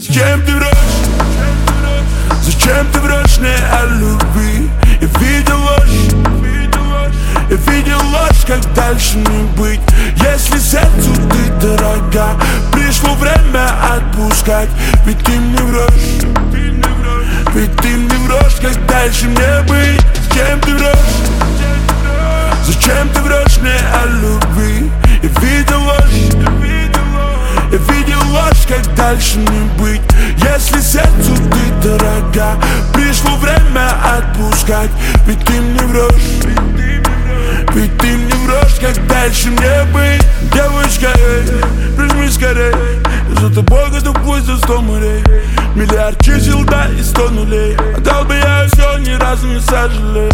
Зачем ты врешь? Зачем ты врешь мне о любви? Я видел ложь, я видел ложь, как дальше не быть. Если сердцу ты дорога, пришло время отпускать. Ведь ты мне врешь, ведь ты мне врешь, как дальше мне быть. Зачем ты врешь? Зачем ты врешь мне о любви? Я видел ложь, я видел ложь, как дальше не быть. Если сердцу ты дорога, пришло время отпускать. Ведь ты мне врешь, ведь ты мне врешь, как дальше мне быть. Девочка, прижми скорей, за тобой готов пусть за 100 морей. Миллиард чисел, да, и 100 нулей. Отдал бы я все, ни разу не сожалею.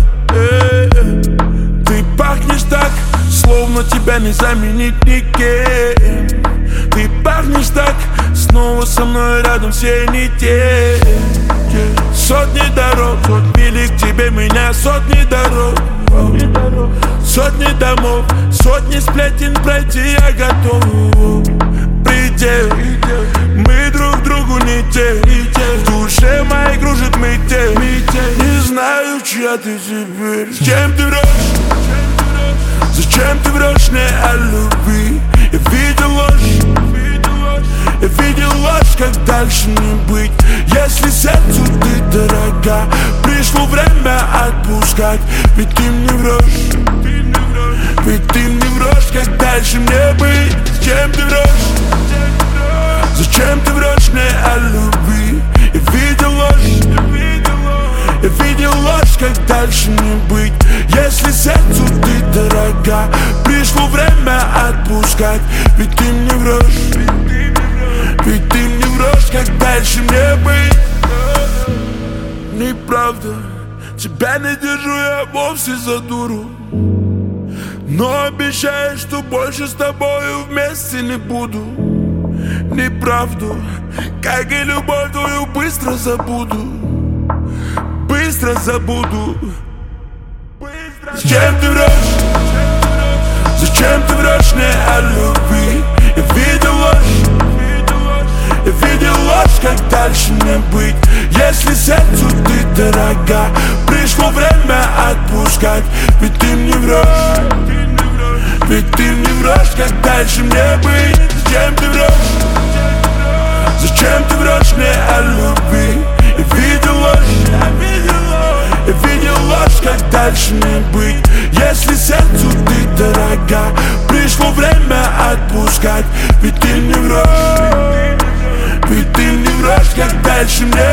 Ты пахнешь так, словно тебя не заменить никем. Ты пахнешь так, снова со мной рядом все не те. Сотни дорог вели к тебе меня, сотни дорог, сотни домов, сотни сплетен пройти я готов. Предел, мы друг другу не те. В душе моей кружит метель. Не знаю, чья ты теперь. Зачем ты врешь? Зачем ты врешь мне о любви? Я видел ложь, я видел ложь, как дальше не быть. Если сердцу ты дорога, пришло время отпускать. Ведь ты мне врешь, ведь ты мне врешь, как дальше мне быть. Зачем ты врешь? Зачем ты врешь мне о любви? Я видел ложь, я видел ложь, как дальше не быть. Если сердцу ты дорога, пришло время отпускать. Ведь ты мне врешь, ведь ты мне врешь, как дальше мне быть. Неправда, тебя не держу я вовсе за дуру, но обещаю, что больше с тобою вместе не буду. Неправду, как и любовь твою, быстро забуду, быстро забуду. Зачем ты врешь? Зачем ты врешь мне о любви? Я видел ложь, я видел ложь, как дальше не быть. Если сердцу ты дорога, пришло время отпускать. Ведь ты мне врешь, ведь ты мне врешь, как дальше мне быть. Зачем ты врешь? Зачем ты врешь мне о любви? Я видел ложь, я видел ложь, как дальше не быть. Если сердцу ты дорога, пришло время отпускать. Ведь ты мне врешь, ведь ты мне врешь, как дальше мне